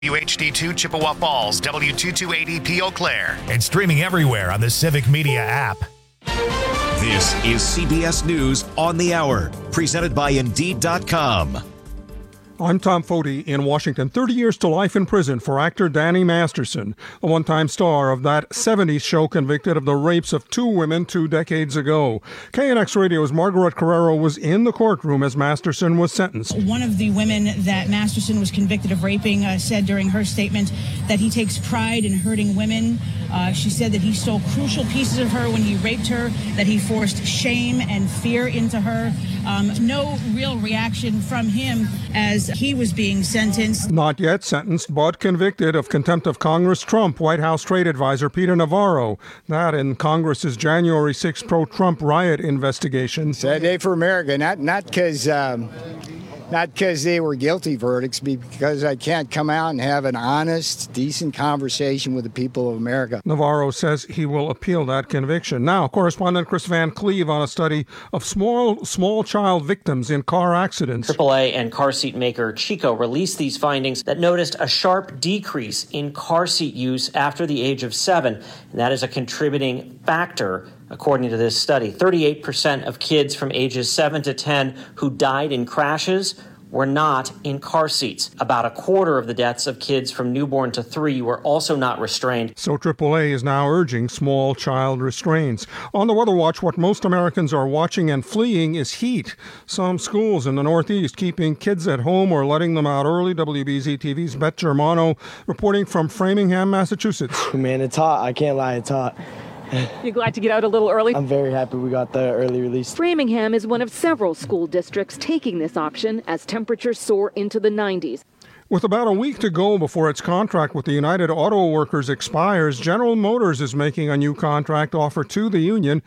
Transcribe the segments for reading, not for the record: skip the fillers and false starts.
WHD2 Chippewa Falls, W228EP Eau Claire, and streaming everywhere on the Civic Media app. This is CBS News on the Hour, presented by Indeed.com. I'm Tom Foti in Washington. 30 years to life in prison for actor Danny Masterson, the one-time star of that 70s show convicted of the rapes of two women 2 decades ago. KNX Radio's Margaret Carrero was in the courtroom as Masterson was sentenced. One of the women that Masterson was convicted of raping said during her statement that he takes pride in hurting women. She said that he stole crucial pieces of her when he raped her, that he forced shame and fear into her. No real reaction from him as he was being sentenced. Not yet sentenced, but convicted of contempt of Congress. Trump White House Trade Advisor Peter Navarro. That in Congress's January 6 pro-Trump riot investigation. Sad day for America, not because they were guilty verdicts, because I can't come out and have an honest, decent conversation with the people of America. Navarro says he will appeal that conviction. Now, correspondent Chris Van Cleve on a study of small child victims in car accidents. AAA and car seat maker Chico released these findings that noticed a sharp decrease in car seat use after the age of 7. And that is a contributing factor. According to this study, 38% of kids from ages 7 to 10 who died in crashes were not in car seats. About a quarter of the deaths of kids from newborn to 3 were also not restrained. So AAA is now urging small child restraints. On the Weather Watch, what most Americans are watching and fleeing is heat. Some schools in the Northeast keeping kids at home or letting them out early. WBZ-TV's Beth Germano reporting from Framingham, Massachusetts. Man, it's hot. I can't lie, it's hot. You're glad to get out a little early? I'm very happy we got the early release. Framingham is one of several school districts taking this option as temperatures soar into the 90s. With about a week to go before its contract with the United Auto Workers expires, General Motors is making a new contract offer to the union.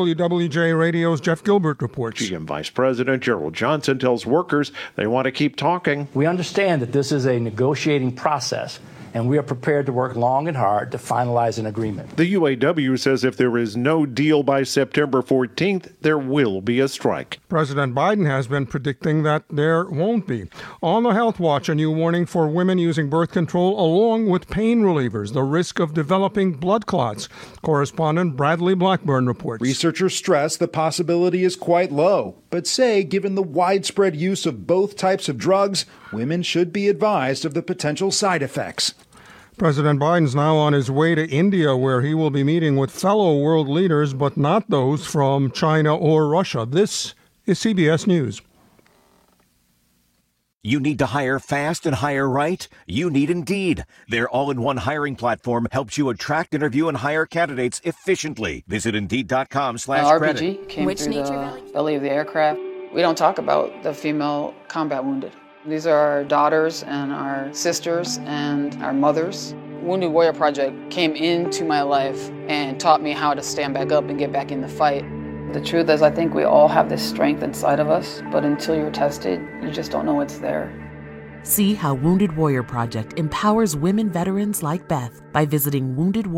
WWJ Radio's Jeff Gilbert reports. GM Vice President Gerald Johnson tells workers they want to keep talking. We understand that this is a negotiating process, and we are prepared to work long and hard to finalize an agreement. The UAW says if there is no deal by September 14th, there will be a strike. President Biden has been predicting that there won't be. On the Health Watch, a new warning for women using birth control along with pain relievers, the risk of developing blood clots. Correspondent Bradley Blackburn reports. Researchers stress the possibility is quite low, but say given the widespread use of both types of drugs, women should be advised of the potential side effects. President Biden's now on his way to India, where he will be meeting with fellow world leaders, but not those from China or Russia. This is CBS News. You need to hire fast and hire right? You need Indeed. Their all-in-one hiring platform helps you attract, interview, and hire candidates efficiently. Visit Indeed.com/credit. RPG came through the belly of the aircraft. We don't talk about the female combat wounded. These are our daughters and our sisters and our mothers. Wounded Warrior Project came into my life and taught me how to stand back up and get back in the fight. The truth is, I think we all have this strength inside of us, but until you're tested, you just don't know it's there. See how Wounded Warrior Project empowers women veterans like Beth by visiting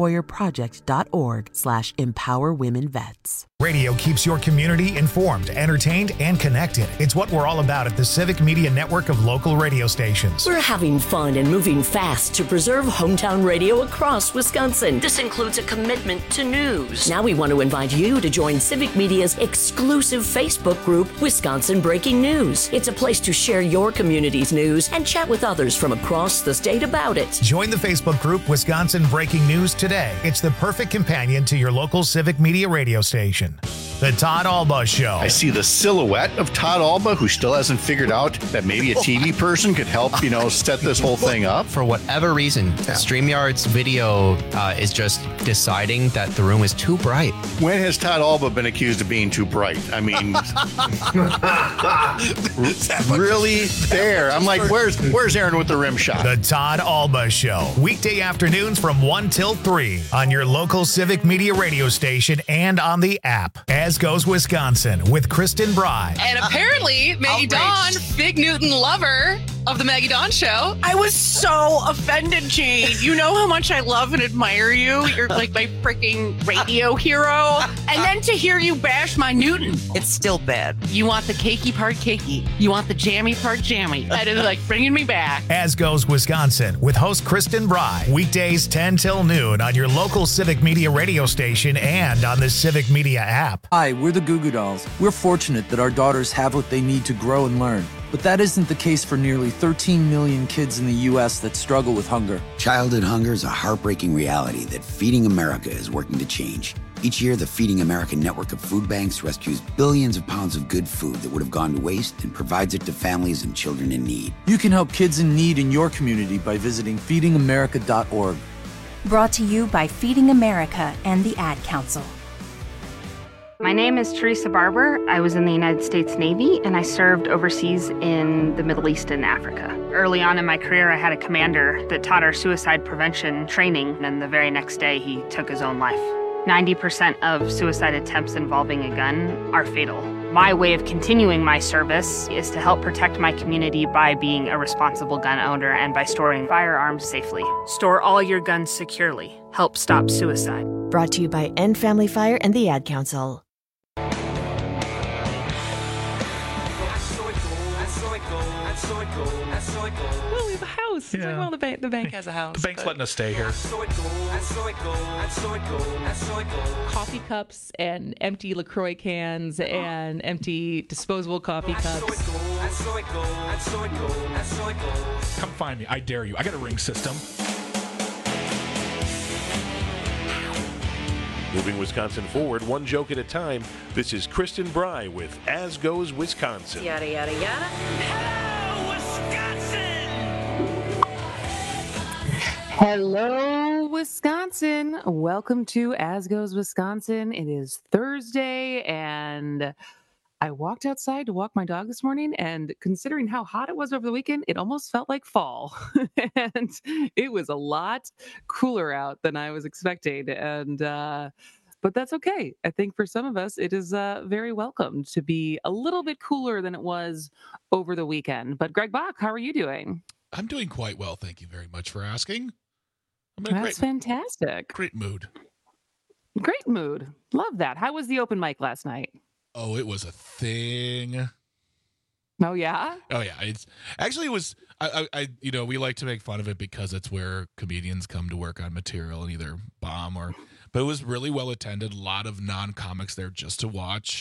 woundedwarriorproject.org/empowerwomenvets. Radio keeps your community informed, entertained, and connected. It's what we're all about at the Civic Media Network of local radio stations. We're having fun and moving fast to preserve hometown radio across Wisconsin. This includes a commitment to news. Now we want to invite you to join Civic Media's exclusive Facebook group, Wisconsin Breaking News. It's a place to share your community's news and chat with others from across the state about it. Join the Facebook group Wisconsin Breaking News today. It's the perfect companion to your local Civic Media radio station. The Todd Alba Show. I see the silhouette of Todd Alba, who still hasn't figured out that maybe a TV person could help, set this whole thing up. For whatever reason, StreamYard's video is just deciding that the room is too bright. When has Todd Alba been accused of being too bright? I mean, really there. I'm like, where's Aaron with the rim shot? The Todd Alba Show. Weekday afternoons from 1 till 3 on your local Civic Media radio station and on the app. As Goes Wisconsin with Kristen Bry. And apparently, Maggie Dawn, Fig Newton lover, of the Maggie Dawn Show. I was so offended, Jane. You know how much I love and admire you. You're like my freaking radio hero. And then to hear you bash my Newton, it's still bad. You want the cakey part cakey. You want the jammy part jammy. That is like bringing me back. As Goes Wisconsin with host Kristen Bry. Weekdays 10 till noon on your local Civic Media radio station and on the Civic Media app. Hi, we're the Goo Goo Dolls. We're fortunate that our daughters have what they need to grow and learn. But that isn't the case for nearly 13 million kids in the U.S. that struggle with hunger. Childhood hunger is a heartbreaking reality that Feeding America is working to change. Each year, the Feeding America network of food banks rescues billions of pounds of good food that would have gone to waste and provides it to families and children in need. You can help kids in need in your community by visiting feedingamerica.org. Brought to you by Feeding America and the Ad Council. My name is Teresa Barber. I was in the United States Navy, and I served overseas in the Middle East and Africa. Early on in my career, I had a commander that taught our suicide prevention training, and the very next day, he took his own life. 90% of suicide attempts involving a gun are fatal. My way of continuing my service is to help protect my community by being a responsible gun owner and by storing firearms safely. Store all your guns securely. Help stop suicide. Brought to you by End Family Fire and the Ad Council. Oh, we have a house. Yeah. It's like, well, the bank has a house. The bank's letting us stay here. Coffee cups and empty LaCroix cans and empty disposable coffee cups. Come find me. I dare you. I got a ring system. Moving Wisconsin forward, one joke at a time. This is Kristen Bry with As Goes Wisconsin. Yada, yada, yada. Hello, Wisconsin. Welcome to As Goes Wisconsin. It is Thursday, and I walked outside to walk my dog this morning, and considering how hot it was over the weekend, it almost felt like fall. And it was a lot cooler out than I was expecting. And but that's okay. I think for some of us, it is very welcome to be a little bit cooler than it was over the weekend. But Greg Bach, how are you doing? I'm doing quite well. Thank you very much for asking. That's fantastic. Great mood. Great mood. Love that. How was the open mic last night? Oh, it was a thing. Oh, yeah? Oh, yeah. It was, I we like to make fun of it because it's where comedians come to work on material and either bomb but it was really well attended. A lot of non-comics there just to watch.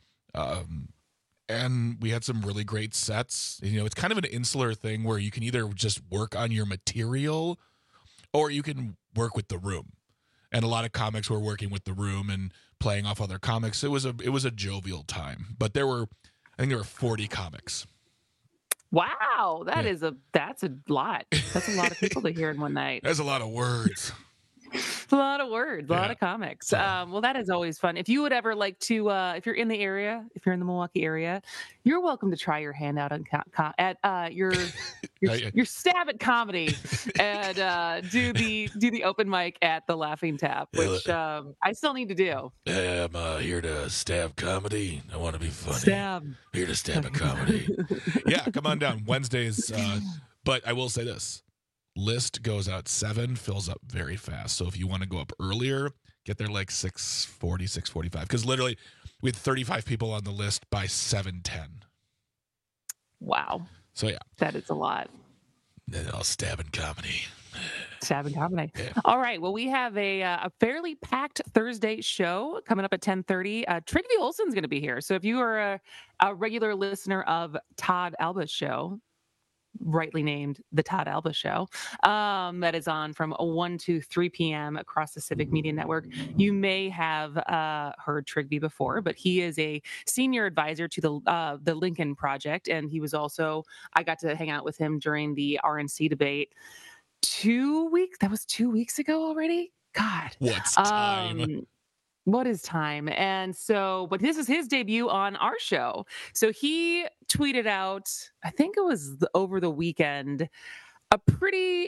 And we had some really great sets. It's kind of an insular thing where you can either just work on your material or you can work with the room. And a lot of comics were working with the room and playing off other comics. It was a jovial time. But I think there were 40 comics. Wow, that's a lot. That's a lot of people to hear in one night. That's a lot of words. It's a lot of words, a lot of comics. Well, that is always fun. If you would ever like to, if you're in the area, if you're in the Milwaukee area, you're welcome to try your hand out at your stab at comedy and do the open mic at the Laughing Tap, which I still need to do. I'm here to stab comedy. I want to be funny. Stab. Here to stab at comedy. Yeah, come on down. Wednesdays. But I will say this. List goes out 7, fills up very fast. So if you want to go up earlier, get there like 6:40, 6:45. Because literally, we had 35 people on the list by 7:10. Wow. So yeah. That is a lot. Then I'll stab in comedy. Stab in comedy. Yeah. All right. Well, we have a fairly packed Thursday show coming up at 10:30. Trygve Olsen's going to be here. So if you are a regular listener of Todd Alba's show, rightly named The Todd Alba Show, that is on from 1 to 3 p.m. across the Civic Media Network. You may have heard Trygve before, but he is a senior advisor to the Lincoln Project, and he was also, I got to hang out with him during the RNC debate 2 weeks. That was 2 weeks ago already? God. What's time? What is time? And so, but this is his debut on our show. So he tweeted out, I think it was over the weekend, a pretty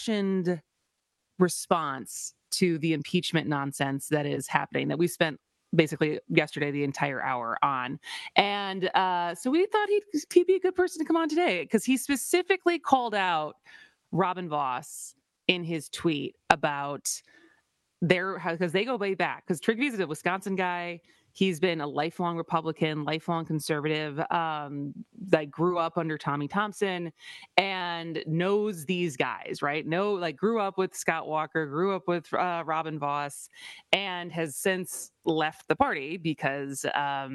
impassioned response to the impeachment nonsense that is happening, that we've spent basically yesterday, the entire hour on. And so we thought he'd be a good person to come on today because he specifically called out Robin Voss in his tweet about because they go way back. Because Trygve's a Wisconsin guy. He's been a lifelong Republican, lifelong conservative, that grew up under Tommy Thompson and knows these guys, right? Grew up with Scott Walker, grew up with Robin Voss, and has since left the party because,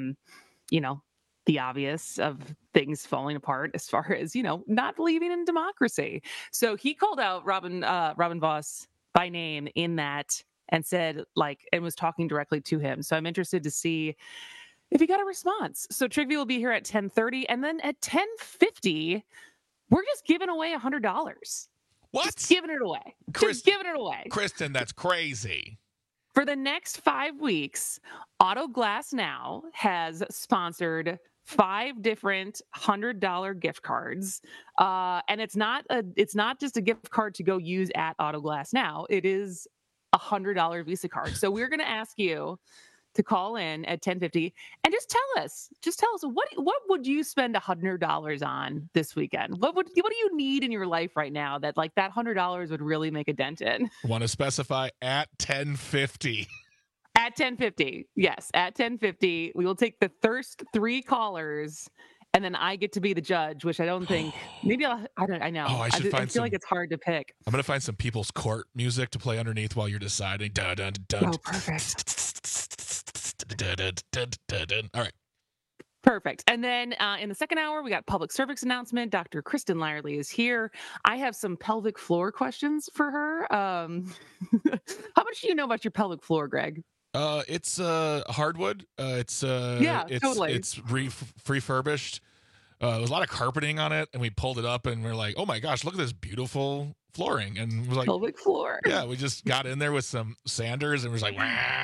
the obvious of things falling apart as far as, not believing in democracy. So he called out Robin Voss by name in that and said, and was talking directly to him. So I'm interested to see if he got a response. So Trygve will be here at 10:30. And then at 10:50, we're just giving away $100. What? Just giving it away. Just giving it away. Kristen, that's crazy. For the next 5 weeks, Auto Glass Now has sponsored 5 different $100 gift cards. And it's not just a gift card to go use at Auto Glass Now. It is $100 Visa card. So we're going to ask you to call in at 10:50 and just tell us what would you spend $100 on this weekend? What do you need in your life right now that that $100 would really make a dent in? Want to specify at 10:50. At 10:50. Yes, at 10:50. We will take the first 3 callers. And then I get to be the judge, which I don't think. Maybe I know. Oh, I feel like it's hard to pick. I'm gonna find some People's Court music to play underneath while you're deciding. Dun, dun, dun, oh, perfect. All right. Perfect. And then in the second hour, we got public service announcement. Dr. Kristen Lyerly is here. I have some pelvic floor questions for her. How much do you know about your pelvic floor, Greg? It's hardwood. Totally. It's refurbished. There was a lot of carpeting on it, and we pulled it up, and we're like, "Oh my gosh, look at this beautiful flooring!" And we're like, "Pelvic floor." Yeah, we just got in there with some sanders, and we're like,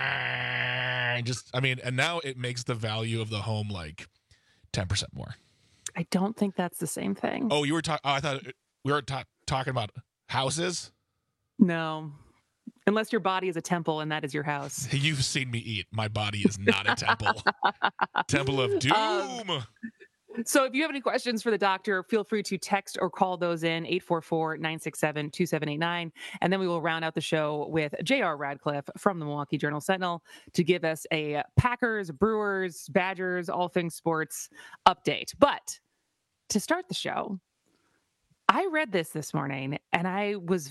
and now it makes the value of the home 10% more. I don't think that's the same thing. Oh, you were talking. I thought we were talking about houses. No. Unless your body is a temple and that is your house. You've seen me eat. My body is not a temple. Temple of doom. So if you have any questions for the doctor, feel free to text or call those in 844-967-2789. And then we will round out the show with J.R. Radcliffe from the Milwaukee Journal-Sentinel to give us a Packers, Brewers, Badgers, all things sports update. But to start the show, I read this morning and I was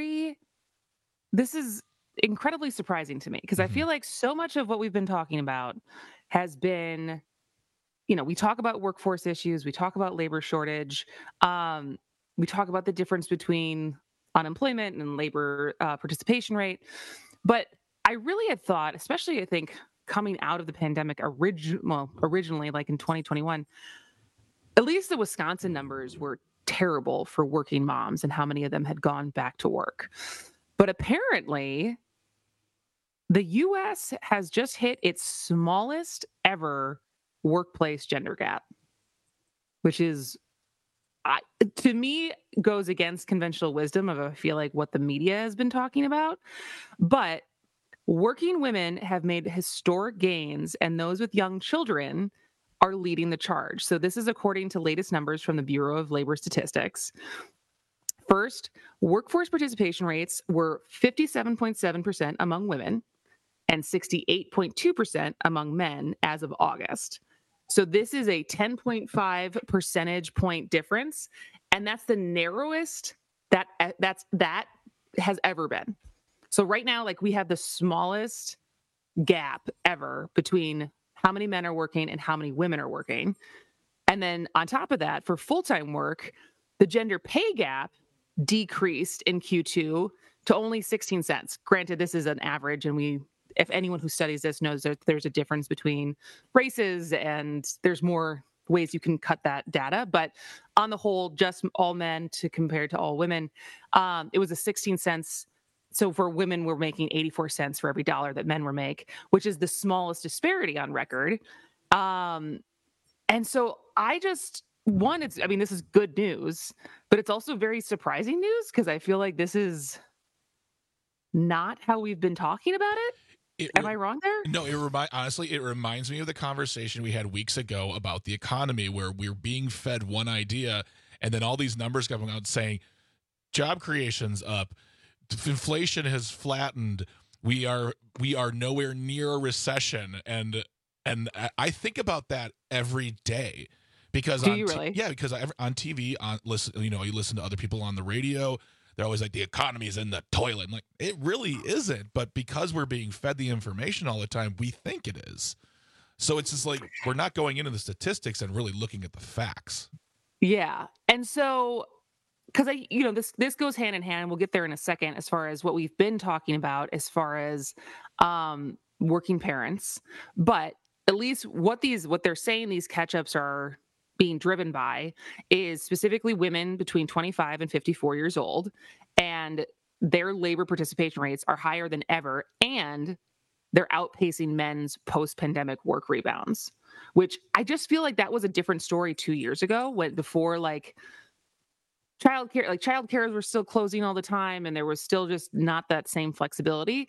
this is incredibly surprising to me because I feel like so much of what we've been talking about has been, we talk about workforce issues, we talk about labor shortage, we talk about the difference between unemployment and labor participation rate. But I really had thought, especially I think coming out of the pandemic originally like in 2021, at least the Wisconsin numbers were terrible for working moms and how many of them had gone back to work. But apparently, the U.S. has just hit its smallest ever workplace gender gap, which is, to me, goes against conventional wisdom of, I feel like, what the media has been talking about. But working women have made historic gains, and those with young children are leading the charge. So this is according to latest numbers from the Bureau of Labor Statistics. First, workforce participation rates were 57.7% among women and 68.2% among men as of August. So this is a 10.5 percentage point difference, and that's the narrowest that has ever been. So right now, we have the smallest gap ever between how many men are working and how many women are working. And then on top of that, for full-time work, the gender pay gap decreased in Q2 to only 16 cents. Granted, this is an average, and if anyone who studies this knows that there's a difference between races and there's more ways you can cut that data. But on the whole, just all men compared to all women, it was a 16 cents. So for women, we're making 84 cents for every dollar that men were make, which is the smallest disparity on record. And so this is good news, but it's also very surprising news because I feel like this is not how we've been talking about it. Am I wrong there? No, honestly, it reminds me of the conversation we had weeks ago about the economy, where we're being fed one idea, and then all these numbers coming out saying job creation's up, inflation has flattened, we are nowhere near a recession, and I think about that every day. Because Do you really? Because on TV, you listen to other people on the radio. They're always like, the economy is in the toilet. And like, it really isn't. But because we're being fed the information all the time, we think it is. So it's just like we're not going into the statistics and really looking at the facts. Yeah, and so because this goes hand in hand. We'll get there in a second as far as what we've been talking about as far as working parents, but at least what they're saying these catch-ups are being driven by is specifically women between 25 and 54 years old, and their labor participation rates are higher than ever, and they're outpacing men's post-pandemic work rebounds, which I just feel like that was a different story 2 years ago, before childcare were still closing all the time, and there was still just not that same flexibility.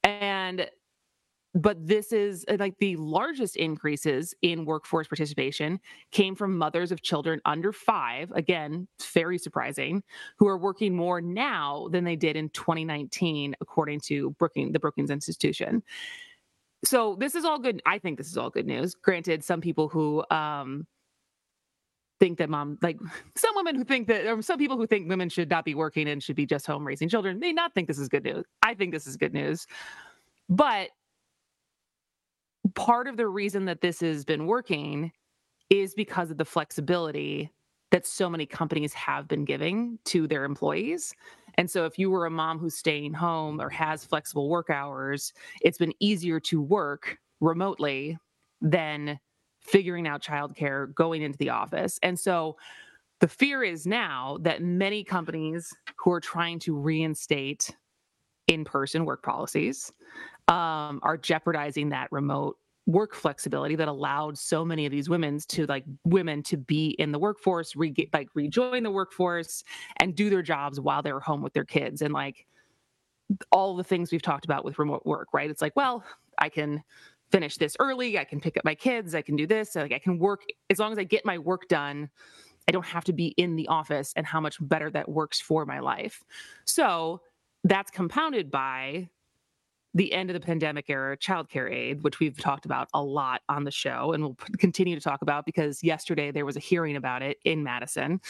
But this is like the largest increases in workforce participation came from mothers of children under 5. Again, very surprising, who are working more now than they did in 2019, according to the Brookings Institution. So this is all good. I think this is all good news. Granted, some people who think that some women who think that, or some people who think women should not be working and should be just home raising children may not think this is good news. I think this is good news. But part of the reason that this has been working is because of the flexibility that so many companies have been giving to their employees. And so if you were a mom who's staying home or has flexible work hours, it's been easier to work remotely than figuring out childcare, going into the office. And so the fear is now that many companies who are trying to reinstate in-person work policies are jeopardizing that remote work flexibility that allowed so many of these women to be in the workforce, rejoin the workforce and do their jobs while they were home with their kids. And like all the things we've talked about with remote work, right? It's like, well, I can finish this early. I can pick up my kids. I can do this. I can work as long as I get my work done. I don't have to be in the office, and how much better that works for my life. So that's compounded by the end of the pandemic era childcare aid, which we've talked about a lot on the show and we'll continue to talk about because yesterday there was a hearing about it in Madison.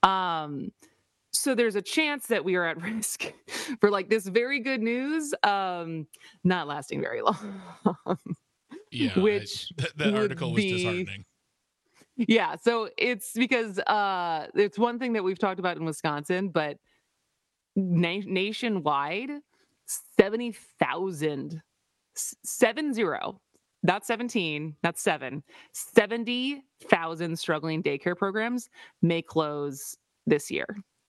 So there's a chance that we are at risk for like this very good news not lasting very long. Yeah, that article was disheartening. Yeah, so it's because it's one thing that we've talked about in Wisconsin, but nationwide, 70,000, 70, not 17, not 7, 70,000 struggling daycare programs may close this year,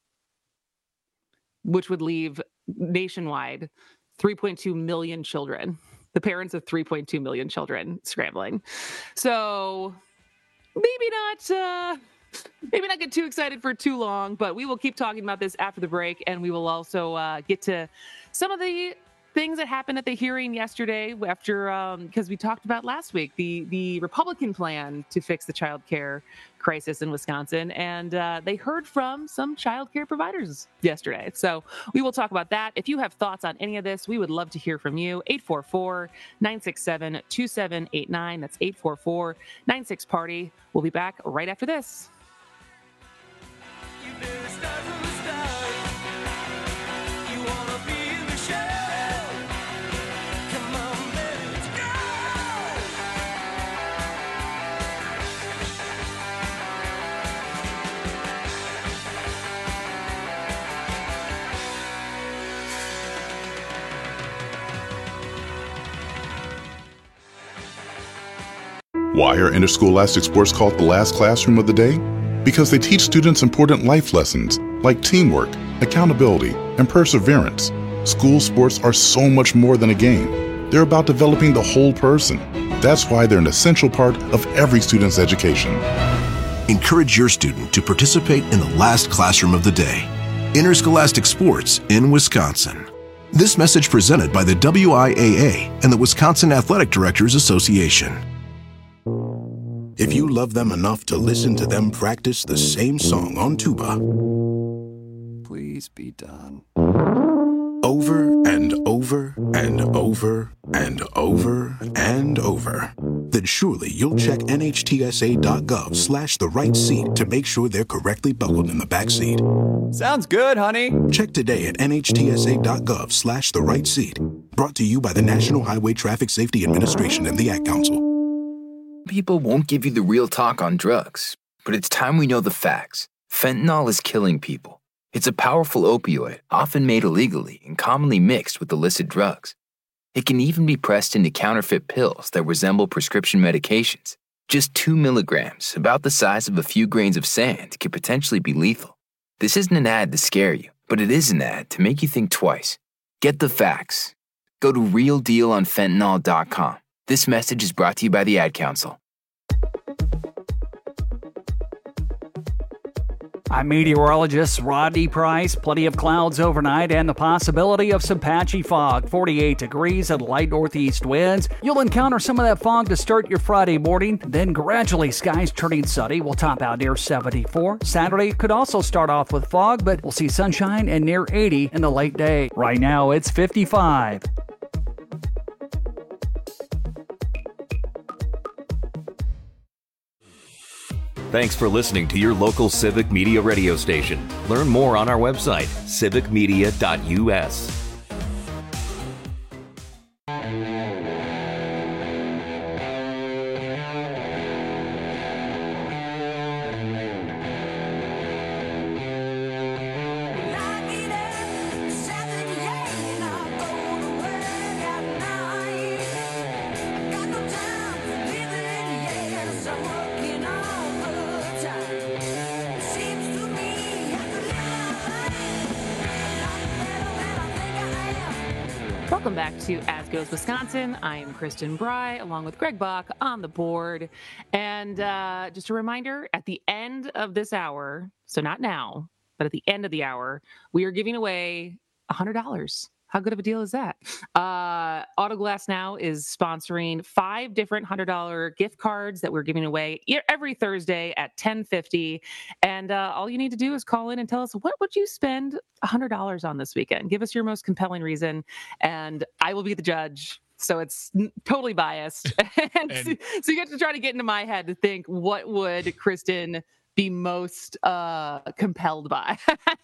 which would leave nationwide 3.2 million children, the parents of 3.2 million children scrambling. So maybe not get too excited for too long, but we will keep talking about this after the break, and we will also get to some of the things that happened at the hearing yesterday after, because we talked about last week, the Republican plan to fix the child care crisis in Wisconsin, and they heard from some child care providers yesterday. So we will talk about that. If you have thoughts on any of this, we would love to hear from you. 844-967-2789. That's 844-96-PARTY. We'll be back right after this. Why are interscholastic sports called the last classroom of the day? Because they teach students important life lessons like teamwork, accountability, and perseverance. School sports are so much more than a game. They're about developing the whole person. That's why they're an essential part of every student's education. Encourage your student to participate in the last classroom of the day. Interscholastic sports in Wisconsin. This message presented by the WIAA and the Wisconsin Athletic Directors Association. If you love them enough to listen to them practice the same song on tuba, please be done. Over and over and over and over and over, then surely you'll check NHTSA.gov/the right seat to make sure they're correctly buckled in the back seat. Sounds good, honey. Check today at NHTSA.gov/the right seat. Brought to you by the National Highway Traffic Safety Administration and the Ad Council. People won't give you the real talk on drugs, but it's time we know the facts. Fentanyl is killing people. It's a powerful opioid, often made illegally and commonly mixed with illicit drugs. It can even be pressed into counterfeit pills that resemble prescription medications. Just 2 milligrams, about the size of a few grains of sand, could potentially be lethal. This isn't an ad to scare you, but it is an ad to make you think twice. Get the facts. Go to realdealonfentanyl.com. This message is brought to you by the Ad Council. I'm meteorologist Rodney Price. Plenty of clouds overnight and the possibility of some patchy fog. 48 degrees and light northeast winds. You'll encounter some of that fog to start your Friday morning. Then gradually skies turning sunny. We'll top out near 74. Saturday could also start off with fog, but we'll see sunshine and near 80 in the late day. Right now it's 55. Thanks for listening to your local Civic Media radio station. Learn more on our website, civicmedia.us. Welcome back to As Goes Wisconsin. I am Kristen Bry, along with Greg Bach on the board. And just a reminder, at the end of this hour, so not now, but at the end of the hour, we are giving away $100. How good of a deal is that? Autoglass Now is sponsoring 5 different $100 gift cards that we're giving away every Thursday at 10:50. And all you need to do is call in and tell us, what would you spend $100 on this weekend? Give us your most compelling reason, and I will be the judge. So it's totally biased. So you get to try to get into my head to think, what would Kristen be most compelled by?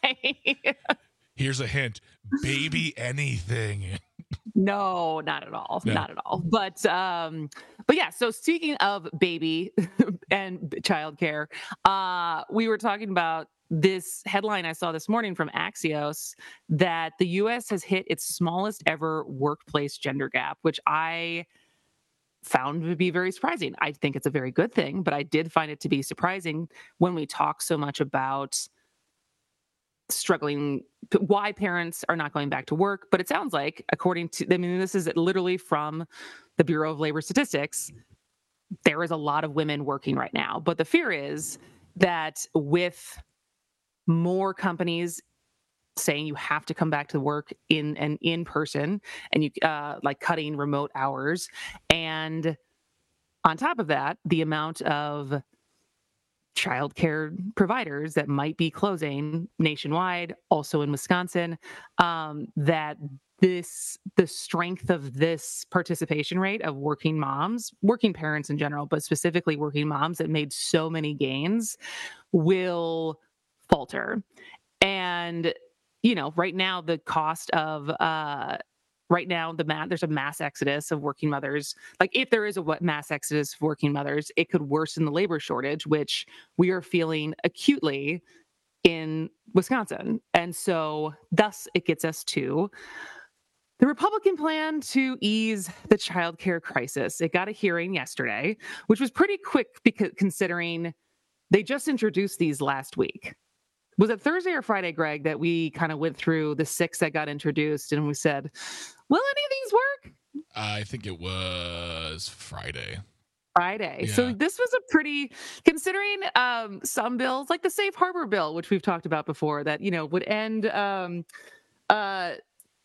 Here's a hint. Baby anything. No, not at all. No. Not at all. But yeah, so speaking of baby and childcare, we were talking about this headline I saw this morning from Axios that the U.S. has hit its smallest ever workplace gender gap, which I found to be very surprising. I think it's a very good thing, but I did find it to be surprising when we talk so much about struggling, why parents are not going back to work. But it sounds like, according to, this is literally from the Bureau of Labor Statistics, there is a lot of women working right now. But the fear is that with more companies saying you have to come back to work in person, and you like cutting remote hours, and on top of that, the amount of childcare providers that might be closing nationwide, also in Wisconsin, that the strength of this participation rate of working moms, working parents in general, but specifically working moms that made so many gains, will falter. And, right now the cost of, there's a mass exodus of working mothers. Like, if there is a mass exodus of working mothers, it could worsen the labor shortage, which we are feeling acutely in Wisconsin. And so thus it gets us to the Republican plan to ease the childcare crisis. It got a hearing yesterday, which was pretty quick because considering they just introduced these last week. Was it Thursday or Friday, Greg, that we kind of went through the 6 that got introduced and we said, will any of these work? I think it was Friday. Yeah. So this was a pretty, considering some bills, like the Safe Harbor bill, which we've talked about before, that, would end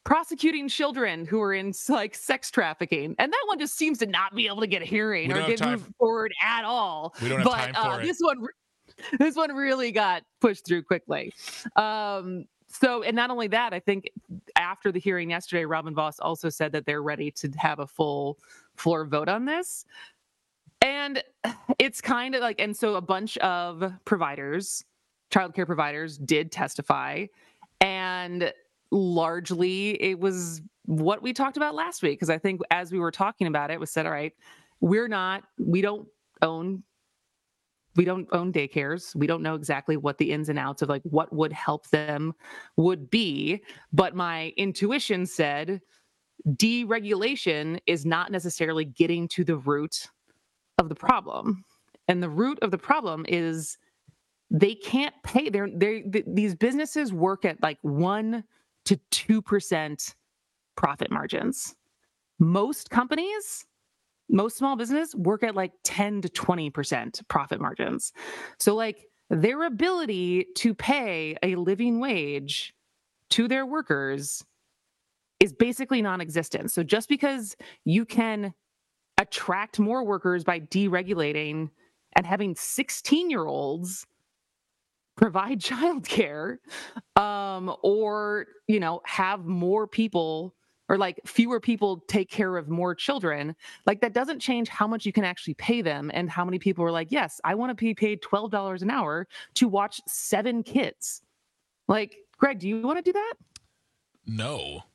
prosecuting children who are in like sex trafficking, and that one just seems to not be able to get a hearing or get moved forward at all. We don't have time for it. This one really got pushed through quickly. So, and not only that, I think after the hearing yesterday, Robin Vos also said that they're ready to have a full floor vote on this. And it's kind of like, and so a bunch of providers, childcare providers, did testify, and largely it was what we talked about last week. Because I think as we were talking about it, was said, all right, we don't own daycares. We don't know exactly what the ins and outs of like what would help them would be. But my intuition said deregulation is not necessarily getting to the root of the problem. And the root of the problem is they can't pay. These businesses work at like 1% to 2% profit margins. Most companies, most small business work at like 10 to 20% profit margins. So like their ability to pay a living wage to their workers is basically non-existent. So just because you can attract more workers by deregulating and having 16-year-olds provide childcare, or, you know, have more people or like fewer people take care of more children, like that doesn't change how much you can actually pay them and how many people are like, yes, I want to be paid $12 an hour to watch 7 kids. Like, Greg, do you want to do that? No.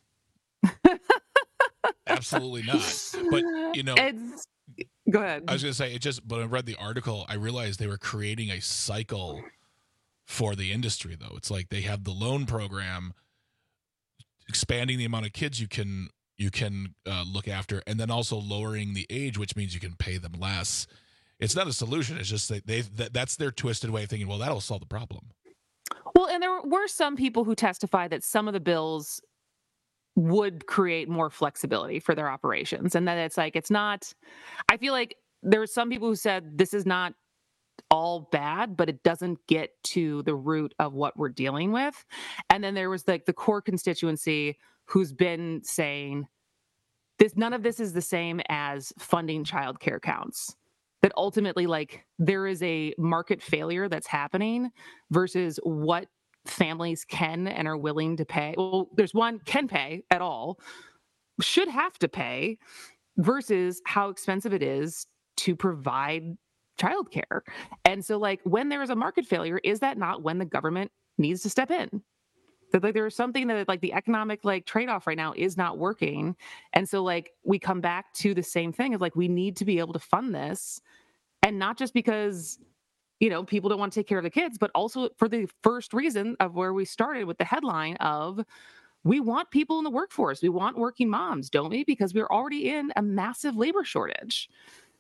Absolutely not. But, you know, go ahead. I was going to say, but I read the article, I realized they were creating a cycle for the industry, though. It's like they have the loan program expanding the amount of kids you can look after, and then also lowering the age, which means you can pay them less. It's not a solution. It's just that that's their twisted way of thinking, well, that'll solve the problem. Well, and there were some people who testified that some of the bills would create more flexibility for their operations, and that it's not, I feel like there were some people who said this is not all bad, but it doesn't get to the root of what we're dealing with. And then there was like the core constituency who's been saying none of this is the same as funding childcare counts. That ultimately, like, there is a market failure that's happening versus what families can and are willing to pay. Well, there's one can pay at all, should have to pay, versus how expensive it is to provide childcare. And so, like, when there is a market failure, is that not when the government needs to step in? That like there's something that like the economic like trade-off right now is not working. And so like we come back to the same thing of like we need to be able to fund this, and not just because, you know, people don't want to take care of the kids, but also for the first reason of where we started with the headline of we want people in the workforce. We want working moms, don't we? Because we're already in a massive labor shortage.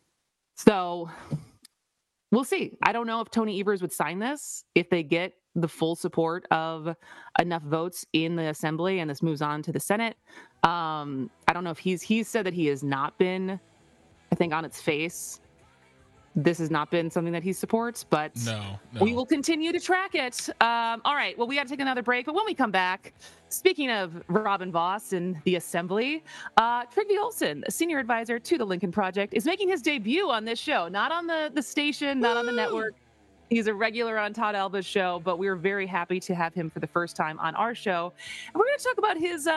So we'll see. I don't know if Tony Evers would sign this if they get the full support of enough votes in the assembly and this moves on to the Senate. I don't know if he's said that he has not been, I think on its face, this has not been something that he supports, but no. We will continue to track it. All right. Well, we got to take another break, but when we come back, speaking of Robin Vos and the assembly, Trygve Olsen, a senior advisor to the Lincoln Project, is making his debut on this show, not on the station, not on the network. He's a regular on Todd Alba's show, but we are very happy to have him for the first time on our show. And we're going to talk about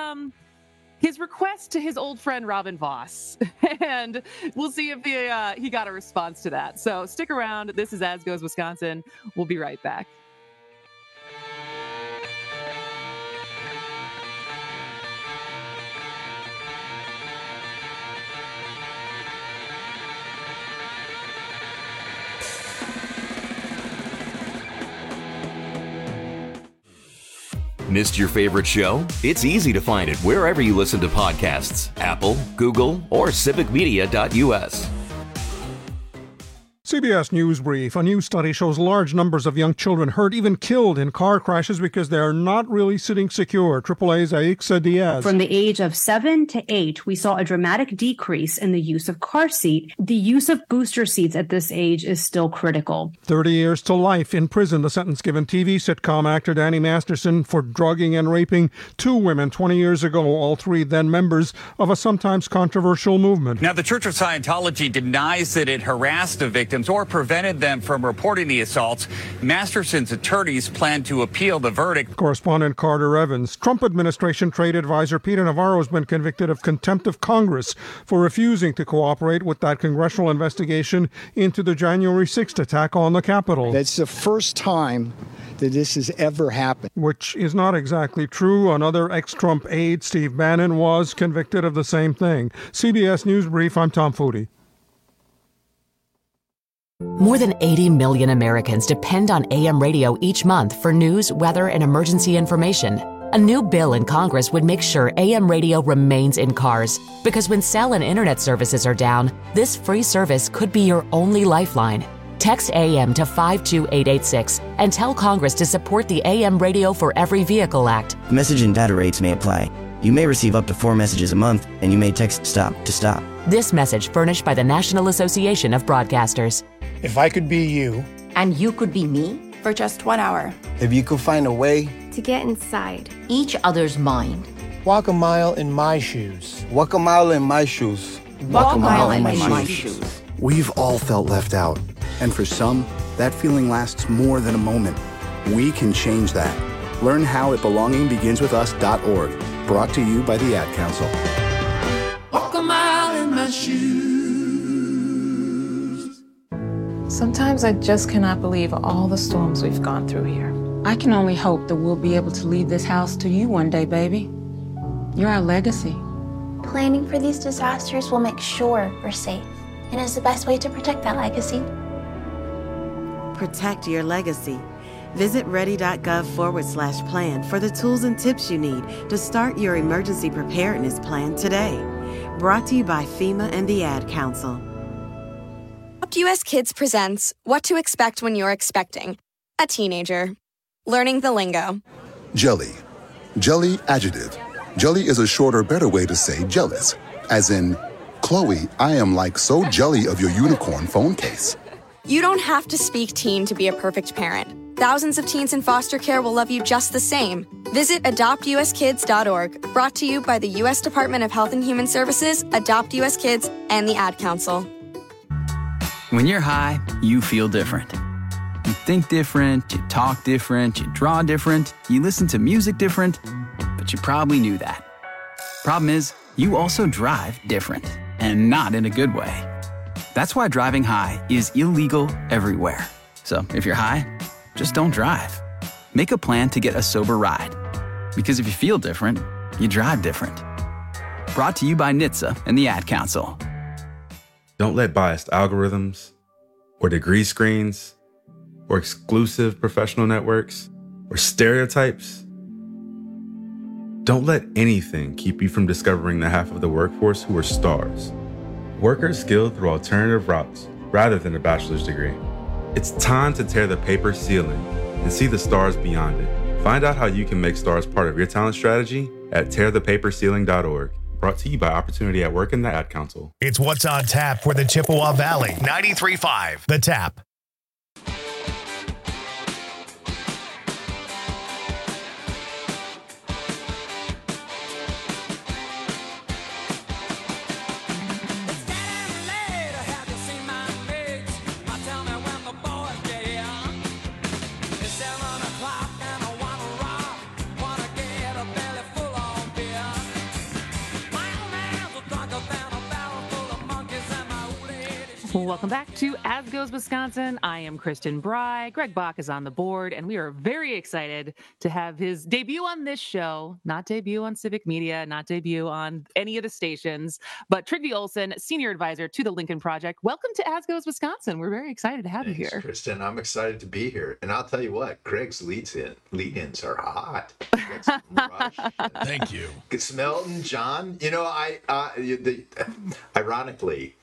his request to his old friend Robin Vos, and we'll see if he got a response to that. So stick around. This is As Goes Wisconsin. We'll be right back. Missed your favorite show? It's easy to find it wherever you listen to podcasts. Apple, Google, or civicmedia.us. CBS News Brief. A new study shows large numbers of young children hurt, even killed in car crashes because they are not really sitting secure. AAA's Aixa Diaz. From the age of 7 to 8, we saw a dramatic decrease in the use of car seat. The use of booster seats at this age is still critical. 30 years to life in prison, the sentence given TV sitcom actor Danny Masterson for drugging and raping 2 women 20 years ago, all 3 then members of a sometimes controversial movement. Now, the Church of Scientology denies that it harassed the victims or prevented them from reporting the assaults. Masterson's attorneys plan to appeal the verdict. Correspondent Carter Evans. Trump administration trade advisor Peter Navarro has been convicted of contempt of Congress for refusing to cooperate with that congressional investigation into the January 6th attack on the Capitol. That's the first time that this has ever happened. Which is not exactly true. Another ex-Trump aide, Steve Bannon, was convicted of the same thing. CBS News Brief, I'm Tom Foodie. More than 80 million Americans depend on AM radio each month for news, weather, and emergency information. A new bill in Congress would make sure AM radio remains in cars, because when cell and internet services are down, this free service could be your only lifeline. Text AM to 52886 and tell Congress to support the AM Radio for Every Vehicle Act. Message and data rates may apply. You may receive up to 4 messages a month, and you may text STOP to stop. This message furnished by the National Association of Broadcasters. If I could be you. And you could be me for just 1 hour. If you could find a way to get inside each other's mind. Walk a mile in my shoes. Walk a mile in my shoes. Walk a mile in my shoes. We've all felt left out. And for some, that feeling lasts more than a moment. We can change that. Learn how at belongingbeginswithus.org. Brought to you by the Ad Council. Walk a mile in my shoes. Sometimes I just cannot believe all the storms we've gone through here. I can only hope that we'll be able to leave this house to you one day, baby. You're our legacy. Planning for these disasters will make sure we're safe, and is the best way to protect that legacy. Protect your legacy. Visit ready.gov/plan for the tools and tips you need to start your emergency preparedness plan today. Brought to you by FEMA and the Ad Council. Adopt US Kids presents What to Expect When You're Expecting a Teenager. Learning the lingo. Jelly. Jelly adjective. Jelly is a shorter, better way to say jealous. As in, Chloe, I am like so jelly of your unicorn phone case. You don't have to speak teen to be a perfect parent. Thousands of teens in foster care will love you just the same. Visit adoptuskids.org. Brought to you by the U.S. Department of Health and Human Services, Adopt US Kids, and the Ad Council. When you're high, you feel different. You think different, you talk different, you draw different, you listen to music different, but you probably knew that. Problem is, you also drive different, and not in a good way. That's why driving high is illegal everywhere. So if you're high, just don't drive. Make a plan to get a sober ride. Because if you feel different, you drive different. Brought to you by NHTSA and the Ad Council. Don't let biased algorithms, or degree screens, or exclusive professional networks, or stereotypes. Don't let anything keep you from discovering the half of the workforce who are stars. Workers skilled through alternative routes rather than a bachelor's degree. It's time to tear the paper ceiling and see the stars beyond it. Find out how you can make stars part of your talent strategy at tearthepaperceiling.org. Brought to you by Opportunity at Work and the Ad Council. It's What's on Tap for the Chippewa Valley. 93.5 The Tap. Welcome back to As Goes Wisconsin. I am Kristen Bry. Greg Bach is on the board, and we are very excited to have his debut on this show. Not debut on Civic Media, not debut on any of the stations, but Trygve Olsen, Senior Advisor to the Lincoln Project. Welcome to As Goes Wisconsin. We're very excited to have you here. Kristen, I'm excited to be here. And I'll tell you what, Greg's lead-ins are hot. Thank you. Smelton, John, ironically,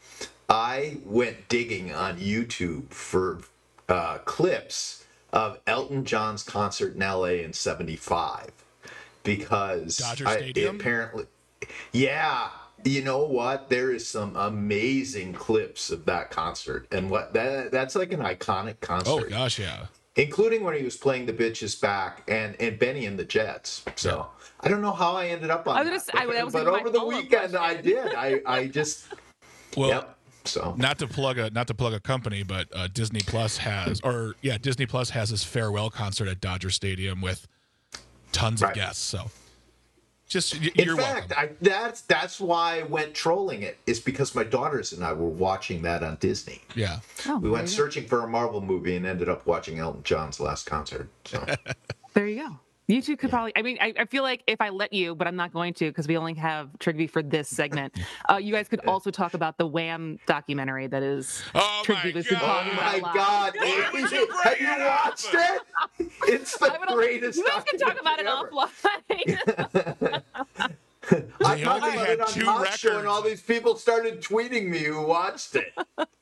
I went digging on YouTube for clips of Elton John's concert in LA in '75 because Dodger Stadium? Apparently, yeah. You know what? There is some amazing clips of that concert, and that's like an iconic concert. Oh gosh, yeah. Including when he was playing The Bitches Back and Benny and the Jets. So I don't know how I ended up on that. But over the weekend I did. I just well. Yep. So not to plug a company, but Disney Plus has this farewell concert at Dodger Stadium with tons of guests. So just you're welcome. In fact, that's why I went trolling it. Is because my daughters and I were watching that on Disney. Yeah. We went searching for a Marvel movie and ended up watching Elton John's last concert. So there you go. You two could probably, I mean, I feel like if I let you, but I'm not going to because we only have Trigby for this segment. You guys could also talk about the Wham documentary that is Trigby was talking about. Oh my God. Have you watched it? It's the greatest You guys can talk about it offline. I talked about it on Talk Show and all these people started tweeting me who watched it.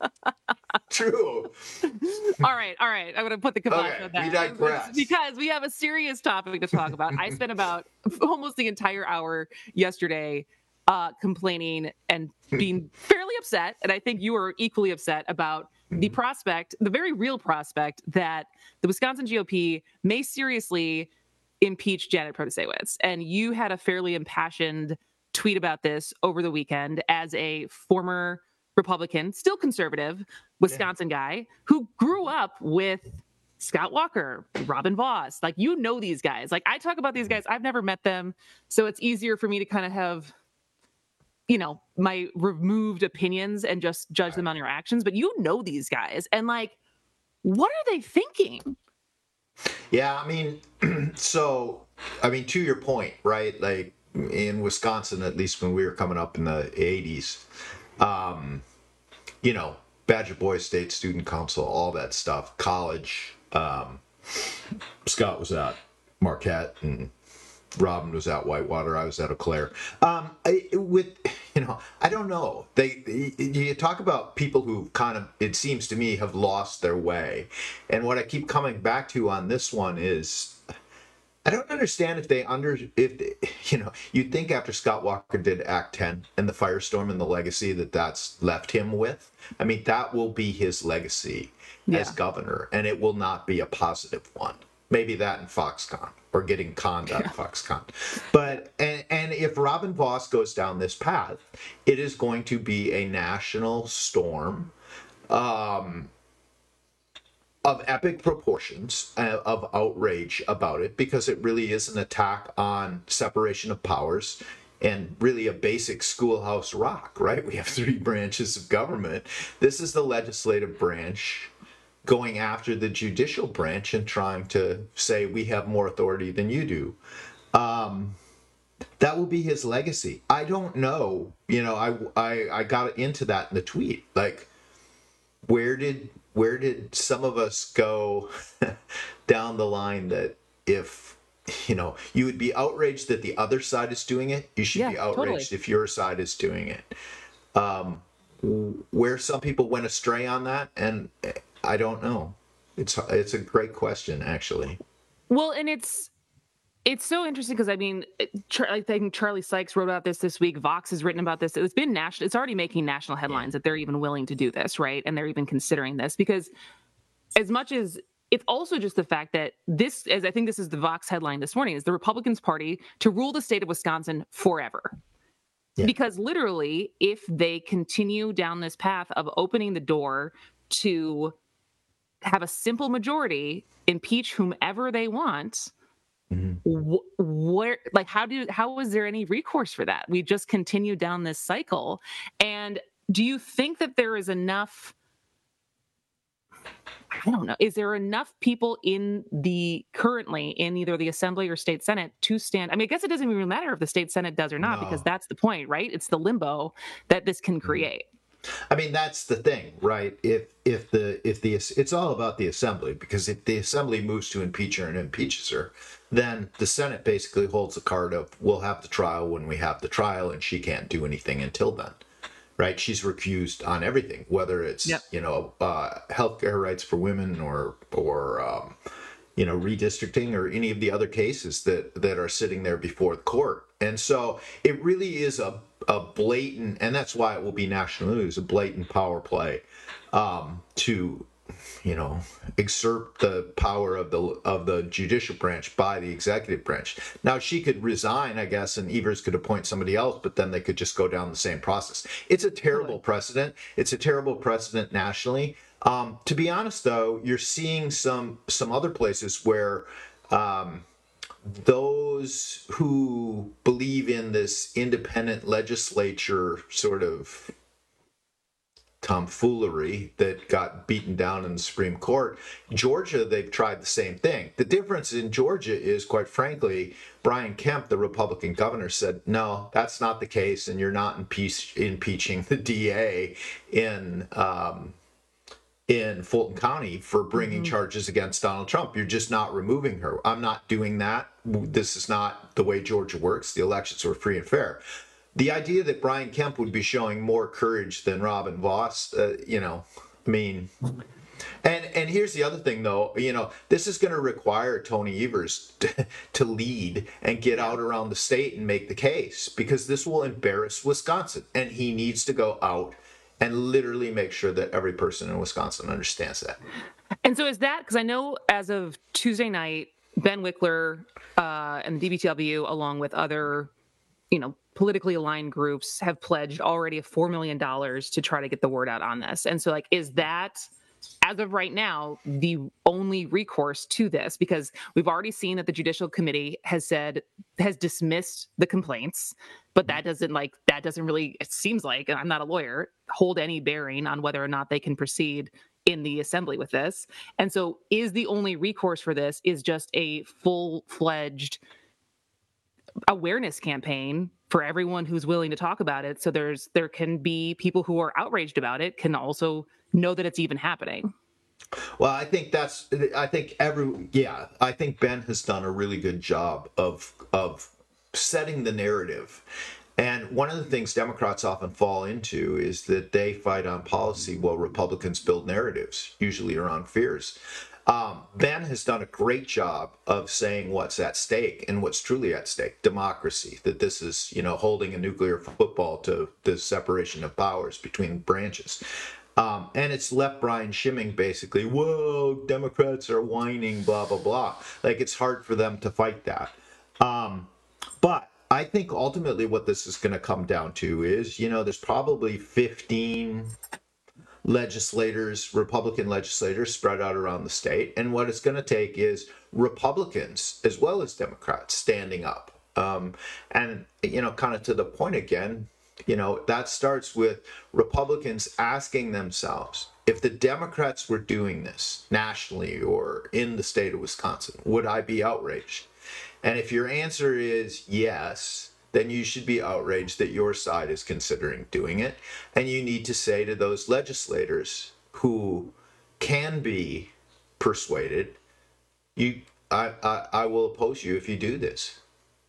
True. All right. I'm going to put the kibosh on that. We digress. Because we have a serious topic to talk about. I spent about almost the entire hour yesterday complaining and being fairly upset, and I think you were equally upset about the prospect, the very real prospect, that the Wisconsin GOP may seriously impeach Janet Protasiewicz. And you had a fairly impassioned tweet about this over the weekend as a former Republican, still conservative, Wisconsin guy who grew up with Scott Walker, Robin Voss. Like, you know these guys. Like, I talk about these guys. I've never met them. So it's easier for me to kind of have, you know, my removed opinions and just judge them on your actions. But you know these guys. And, like, what are they thinking? Yeah, I mean, to your point, right? Like, in Wisconsin, at least when we were coming up in the 80s, you know, Badger Boys State Student Council, all that stuff, college. Scott was at Marquette and Robin was at Whitewater. I was at Eau Claire. I don't know. You talk about people who kind of, it seems to me, have lost their way. And what I keep coming back to on this one is, I don't understand you'd think after Scott Walker did Act 10 and the firestorm and the legacy that's left him with. I mean, that will be his legacy as governor, and it will not be a positive one. Maybe that in Foxconn, or getting conned out of Foxconn. But, and if Robin Voss goes down this path, it is going to be a national storm of epic proportions, of outrage about it, because it really is an attack on separation of powers and really a basic schoolhouse rock, right? We have 3 branches of government. This is the legislative branch going after the judicial branch and trying to say we have more authority than you do. That will be his legacy. I don't know. You know, I got into that in the tweet. Like, where did some of us go down the line that if, you know, you would be outraged that the other side is doing it, you should be outraged if your side is doing it. Where some people went astray on that, and I don't know. It's a great question, actually. Well, and it's so interesting because, I mean, I think Charlie Sykes wrote about this week. Vox has written about this. It's been national. It's already making national headlines that they're even willing to do this, right? And they're even considering this because, as much as it's also just the fact that this, as I think this is the Vox headline this morning, is the Republicans' party to rule the state of Wisconsin forever. Yeah. Because literally, if they continue down this path of opening the door to have a simple majority impeach whomever they want, where, like, how is there any recourse for that? We just continue down this cycle. And do you think that there is enough, I don't know, is there enough people currently in either the Assembly or State Senate to stand? I mean, I guess it doesn't even matter if the State Senate does or not, because that's the point, right? It's the limbo that this can create. I mean, that's the thing, right? If it's all about the Assembly, because if the Assembly moves to impeach her and impeaches her, then the Senate basically holds the card of, we'll have the trial when we have the trial, and she can't do anything until then. right? She's recused on everything, whether it's healthcare rights for women or redistricting or any of the other cases that are sitting there before the court. And so it really is a blatant, and that's why it will be national news, a blatant power play to exert the power of the judicial branch by the executive branch. Now, she could resign, I guess, and Evers could appoint somebody else, but then they could just go down the same process. It's a terrible precedent. It's a terrible precedent nationally. To be honest, though, you're seeing some other places where those who believe in this independent legislature sort of tomfoolery that got beaten down in the Supreme Court. Georgia, they've tried the same thing. The difference in Georgia is, quite frankly, Brian Kemp, the Republican governor, said, no, that's not the case, and you're not impeaching the DA in Fulton County for bringing charges against Donald Trump. You're just not removing her. I'm not doing that. This is not the way Georgia works. The elections were free and fair. The idea that Brian Kemp would be showing more courage than Robin Vos, and here's the other thing, though, this is going to require Tony Evers to lead and get out around the state and make the case, because this will embarrass Wisconsin, and he needs to go out and literally make sure that every person in Wisconsin understands that. And so is that, because I know as of Tuesday night, Ben Wickler and the DBTW, along with other, politically aligned groups, have pledged already $4 million to try to get the word out on this. And so, is that, as of right now, the only recourse to this? Because we've already seen that the Judicial Committee has dismissed the complaints, but that doesn't really, it seems like, and I'm not a lawyer, hold any bearing on whether or not they can proceed in the assembly with this. And so is the only recourse for this is just a full-fledged awareness campaign for everyone who's willing to talk about it. So there can be people who are outraged about it can also know that it's even happening. Well, I think Ben has done a really good job of setting the narrative. And one of the things Democrats often fall into is that they fight on policy while Republicans build narratives, usually around fears. Ben has done a great job of saying what's at stake and what's truly at stake: democracy, that this is, holding a nuclear football to the separation of powers between branches. And it's left Brian Schimming basically, whoa, Democrats are whining, blah, blah, blah. It's hard for them to fight that. But I think ultimately what this is going to come down to is, there's probably 15 Republican legislators spread out around the state. And what it's going to take is Republicans as well as Democrats standing up. And, kind of to the point again, that starts with Republicans asking themselves, if the Democrats were doing this nationally or in the state of Wisconsin, would I be outraged? And if your answer is yes, then you should be outraged that your side is considering doing it. And you need to say to those legislators who can be persuaded, I will oppose you if you do this.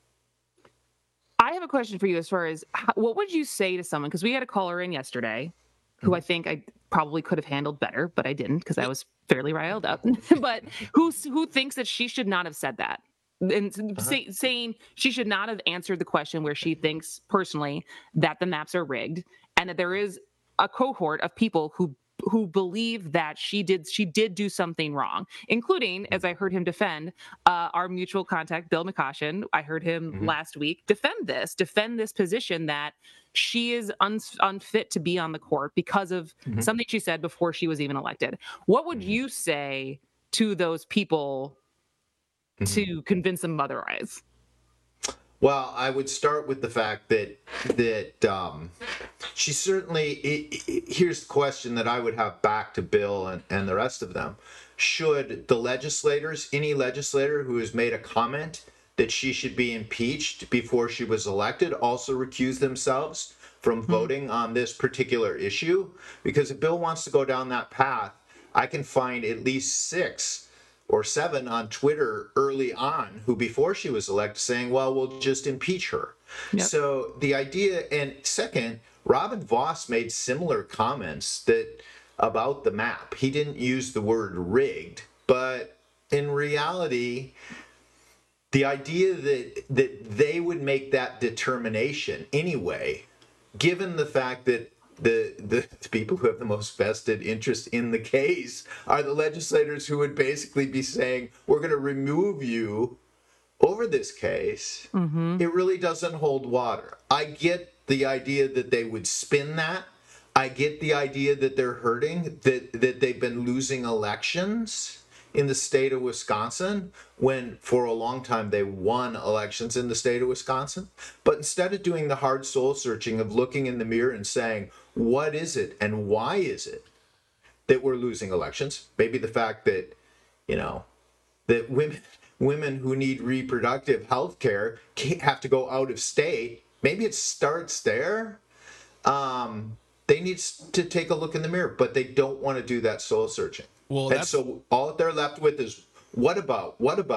I have a question for you as far as what would you say to someone, because we had a caller in yesterday who I think I probably could have handled better, but I didn't because I was fairly riled up, but who thinks that she should not have said that. And saying she should not have answered the question where she thinks personally that the maps are rigged, and that there is a cohort of people who believe that she did do something wrong, including, as I heard him defend, our mutual contact, Bill McCoshen. I heard him last week defend this position that she is unfit to be on the court because of something she said before she was even elected. What would you say to those people to convince them otherwise? Well, I would start with the fact that she certainly, here's the question that I would have back to Bill and the rest of them. Should the legislators, any legislator who has made a comment that she should be impeached before she was elected, also recuse themselves from voting on this particular issue? Because if Bill wants to go down that path, I can find at least 6 or 7 on Twitter early on who, before she was elected, saying, well, we'll just impeach her. Yep. So the idea, and second, Robin Vos made similar comments about the map. He didn't use the word rigged, but in reality, the idea that they would make that determination anyway, given the fact that the people who have the most vested interest in the case are the legislators who would basically be saying, we're going to remove you over this case, it really doesn't hold water. I get the idea that they would spin that. I get the idea that they're hurting, that they've been losing elections in the state of Wisconsin, when for a long time they won elections in the state of Wisconsin. But instead of doing the hard soul searching of looking in the mirror and saying, what is it and why is it that we're losing elections? Maybe the fact that, that women who need reproductive health care have to go out of state. Maybe it starts there. They need to take a look in the mirror, but they don't want to do that soul searching. Well, and so all they're left with is what about?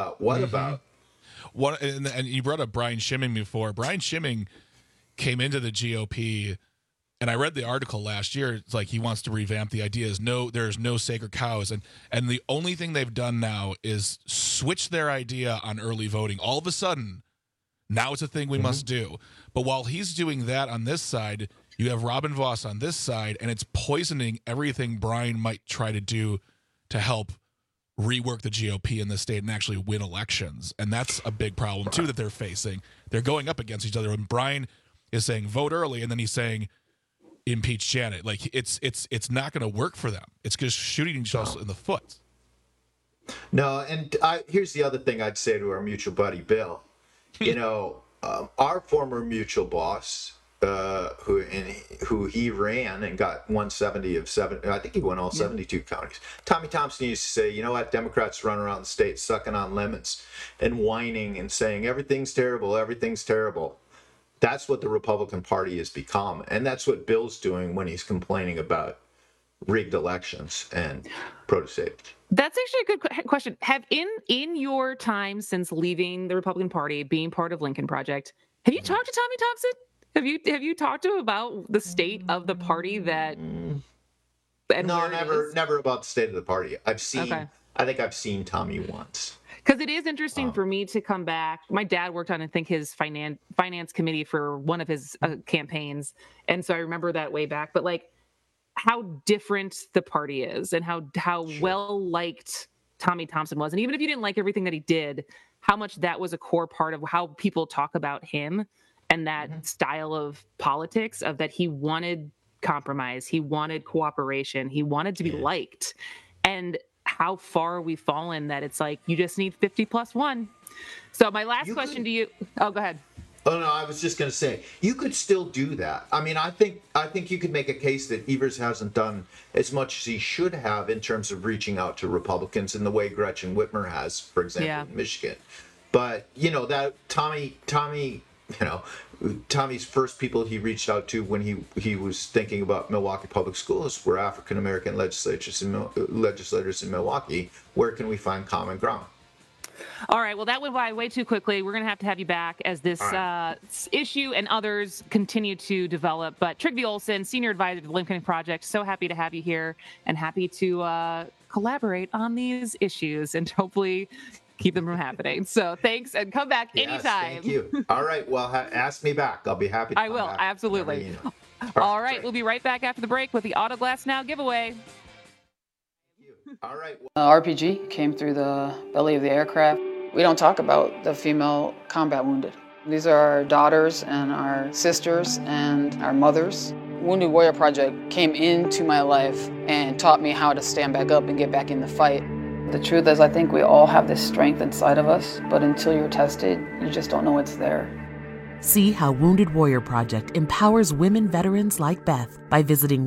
And you brought up Brian Schimming before. Brian Schimming came into the GOP, and I read the article last year. It's like he wants to revamp the idea. There's no sacred cows, and the only thing they've done now is switch their idea on early voting. All of a sudden, now it's a thing we must do. But while he's doing that on this side, you have Robin Vos on this side, and it's poisoning everything Brian might try to do to help rework the GOP in the state and actually win elections. And that's a big problem, too, that they're facing. They're going up against each other. When Brian is saying vote early, and then he's saying impeach Janet. Like, it's not going to work for them. It's just shooting each other in the foot. No, and here's the other thing I'd say to our mutual buddy, Bill. Our former mutual boss, who he ran and got 170 of 7, I think he won all 72 counties. Tommy Thompson used to say, you know what, Democrats run around the state sucking on lemons and whining and saying everything's terrible, everything's terrible. That's what the Republican Party has become, and that's what Bill's doing when he's complaining about rigged elections and pro-safety. That's actually a good question. Have in your time since leaving the Republican Party, being part of Lincoln Project, have you talked to Tommy Thompson? Have you talked to him about the state of the party that? No, never about the state of the party. I think I've seen Tommy once. Because it is interesting for me to come back. My dad worked on, I think, his finance committee for one of his campaigns, and so I remember that way back. But like, how different the party is, and how well liked Tommy Thompson was, and even if you didn't like everything that he did, how much that was a core part of how people talk about him. And that style of politics, of that he wanted compromise, he wanted cooperation, he wanted to be liked. And how far we've fallen that it's like, you just need 50 plus 1. So my last question to you, go ahead. Oh, no, I was just going to say, you could still do that. I mean, I think you could make a case that Evers hasn't done as much as he should have in terms of reaching out to Republicans in the way Gretchen Whitmer has, for example, in Michigan. But, that Tommy's first people he reached out to when he was thinking about Milwaukee Public Schools were African American legislators in Milwaukee. Where can we find common ground? All right. Well, that went by way too quickly. We're going to have you back as this issue and others continue to develop. But Trygve Olsen, Senior Advisor to the Lincoln Project, so happy to have you here and happy to collaborate on these issues and hopefully keep them from happening. So thanks, and come back anytime. Thank you. All right. Well, ask me back. I'll be happy to I will. Absolutely. All right. We'll be right back after the break with the Autoglass Now giveaway. All right. RPG came through the belly of the aircraft. We don't talk about the female combat wounded. These are our daughters and our sisters and our mothers. Wounded Warrior Project came into my life and taught me how to stand back up and get back in the fight. The truth is, I think we all have this strength inside of us, but until you're tested, you just don't know it's there. See how Wounded Warrior Project empowers women veterans like Beth by visiting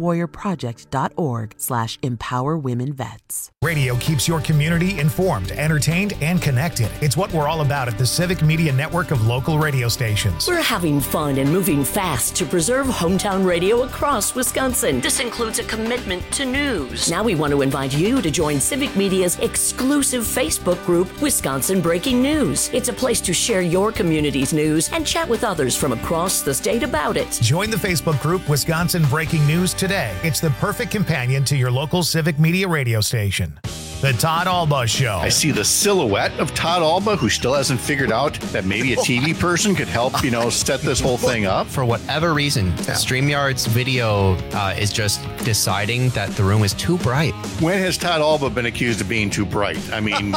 woundedwarriorproject.org/empowerwomenvets. Radio keeps your community informed, entertained, and connected. It's what we're all about at the Civic Media Network of local radio stations. We're having fun and moving fast to preserve hometown radio across Wisconsin. This includes a commitment to news. Now we want to invite you to join Civic Media's exclusive Facebook group, Wisconsin Breaking News. It's a place to share your community's news and and chat with others from across the state about it. Join the Facebook group Wisconsin Breaking News Today. It's the perfect companion to your local civic media radio station. The Todd Alba Show. I see the silhouette of Todd Alba, who still hasn't figured out that maybe a TV person could help, set this whole thing up. For whatever reason, StreamYard's video is just deciding that the room is too bright. When has Todd Alba been accused of being too bright? I mean,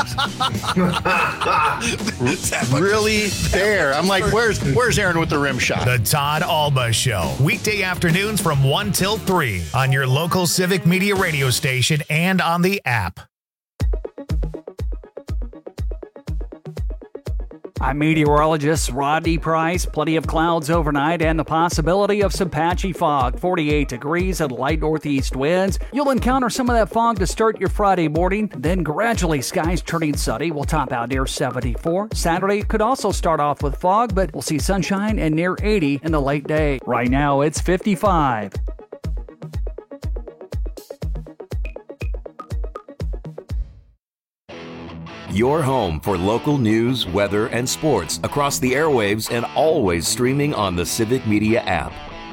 really there. I'm like, where's Aaron with the rim shot? The Todd Alba Show. Weekday afternoons from 1 till 3 on your local civic media radio station and on the app. I'm meteorologist Rodney Price. Plenty of clouds overnight and the possibility of some patchy fog. 48 degrees and light northeast winds. You'll encounter some of that fog to start your Friday morning. Then gradually skies turning sunny. We'll top out near 74. Saturday could also start off with fog, but we'll see sunshine and near 80 in the late day. Right now it's 55. Your home for local news, weather, and sports across the airwaves and always streaming on the Civic Media app.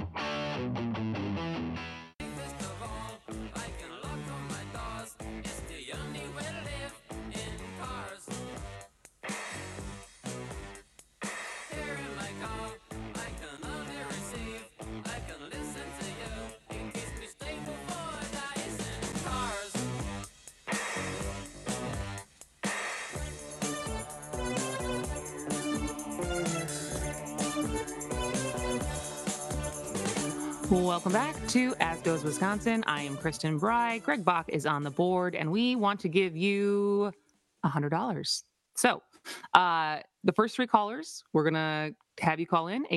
Welcome back to As Goes Wisconsin. I am Kristen Bry. Greg Bach is on the board, and we want to give you $100. So the first three callers, we're going to have you call in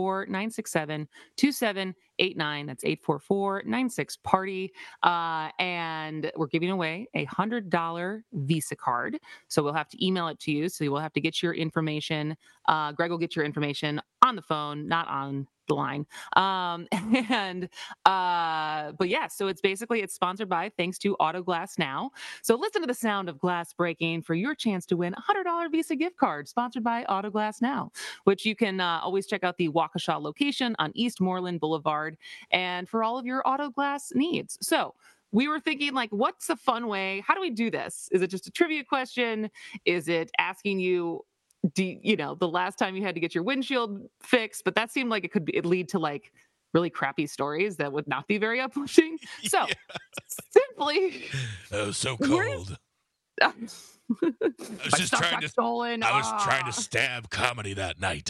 844-967-2789. That's 844-96-PARTY. And we're giving away a $100 Visa card. So we'll have to email it to you. So we'll have to get your information. Greg will get your information on the phone, not on the line. But yeah, so it's sponsored by, thanks to Autoglass Now. So listen to the sound of glass breaking for your chance to win a $100 Visa gift card, sponsored by Autoglass Now, which you can always check out the Waukesha location on East Moreland Boulevard, and for all of your auto glass needs. So we were thinking, what's a fun way? How do we do this? Is it just a trivia question? Is it asking you, the last time you had to get your windshield fixed? But that seemed like it'd lead to really crappy stories that would not be very uplifting. So simply, oh, so cold. I was just trying to stolen. I was trying to stab comedy that night.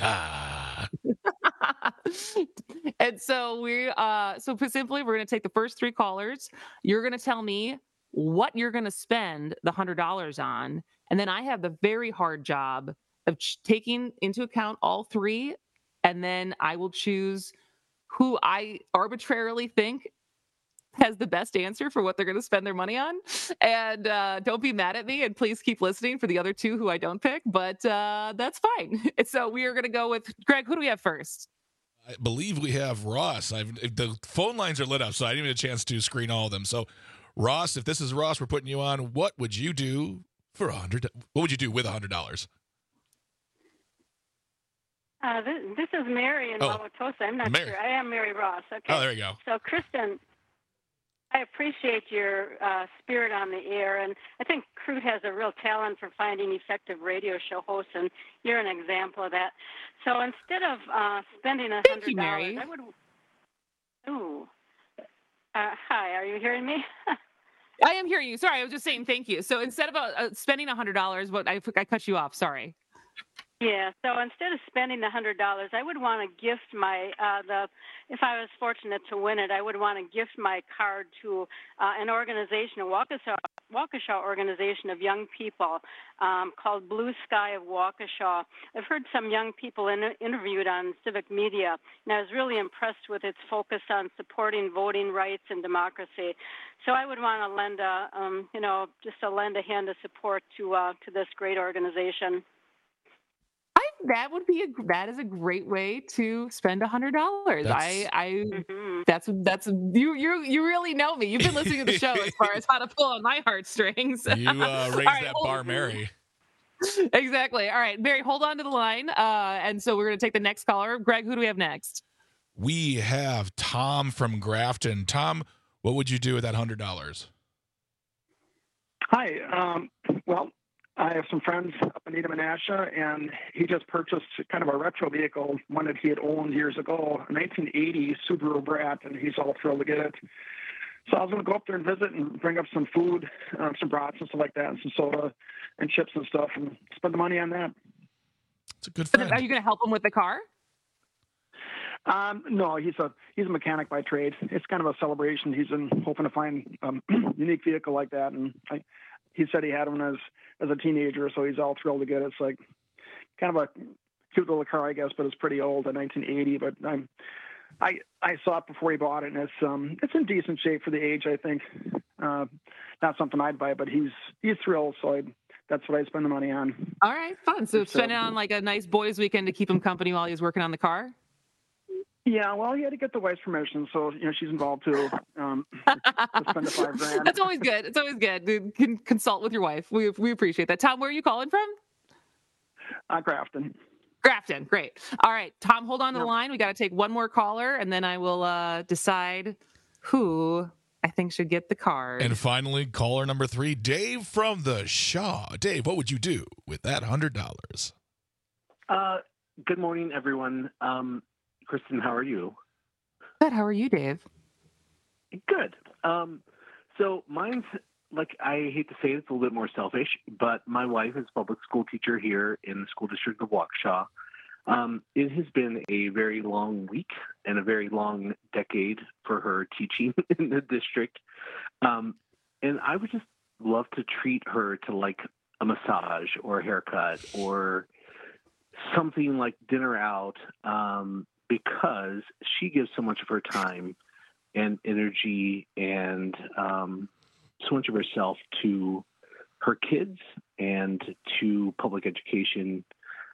And so we're going to take the first three callers. You're going to tell me what you're going to spend the $100 on, and then I have the very hard job of taking into account all three, and then I will choose who I arbitrarily think has the best answer for what they're going to spend their money on. And don't be mad at me, and please keep listening for the other two who I don't pick, but that's fine. So we are going to go with Greg. Who do we have first? I believe we have Ross. The phone lines are lit up, so I didn't get a chance to screen all of them. So Ross, if this is Ross, we're putting you on. What would you do for $100? What would you do with $100? This is Mary in Wauwatosa. I'm not sure. I am Mary Ross. Okay. Oh, there you go. So, Kristen, I appreciate your spirit on the air, and I think Crute has a real talent for finding effective radio show hosts, and you're an example of that. So instead of spending $100, Thank you, Mary. I would. Ooh. Hi, are you hearing me? I am hearing you. Sorry, I was just saying thank you. So instead of spending $100, I cut you off. Sorry. Yeah, so instead of spending the $100, I would want to gift if I was fortunate to win it, I would want to gift my card to an organization, a Waukesha organization of young people called Blue Sky of Waukesha. I've heard some young people interviewed on Civic Media, and I was really impressed with its focus on supporting voting rights and democracy. So I would want to lend lend a hand of support to this great organization. That is a great way to spend $100. That's you really know me. You've been listening to the show as far as how to pull on my heartstrings. You raised that bar, Mary. Exactly. All right, Mary, hold on to the line. And so we're going to take the next caller. Greg, who do we have next? We have Tom from Grafton. Tom, what would you do with that $100? Hi. Well, I have some friends up in Eden, Menasha, and he just purchased kind of a retro vehicle, one that he had owned years ago, a 1980 Subaru Brat, and he's all thrilled to get it. So I was going to go up there and visit and bring up some food, some brats and stuff like that, and some soda and chips and stuff, and spend the money on that. It's a good friend. Are you going to help him with the car? No, he's a mechanic by trade. It's kind of a celebration. He's been hoping to find a unique vehicle like that, and he said he had one as a teenager, so he's all thrilled to get it. It's like kind of a cute little car, I guess, but it's pretty old, a 1980. But I saw it before he bought it, and it's in decent shape for the age, I think. Not something I'd buy, but he's thrilled, so that's what I spend the money on. All right, fun. So spend it on like a nice boys' weekend to keep him company while he's working on the car? Yeah, well, he had to get the wife's permission, so she's involved too. To spend the $5,000. That's always good. It's always good to consult with your wife. We appreciate that. Tom, where are you calling from? Grafton. Grafton, great. All right, Tom, hold on to the line. We got to take one more caller, and then I will decide who I think should get the card. And finally, caller number 3, Dave from the Shaw. Dave, what would you do with that $100? Good morning, everyone. Kristen, how are you? Good. How are you, Dave? Good. So mine's, like, I hate to say it, it's a little bit more selfish, but my wife is a public school teacher here in the school district of Waukesha. It has been a very long week and a very long decade for her teaching in the district. And I would just love to treat her to like a massage or a haircut or something like dinner out, because she gives so much of her time and energy and so much of herself to her kids and to public education.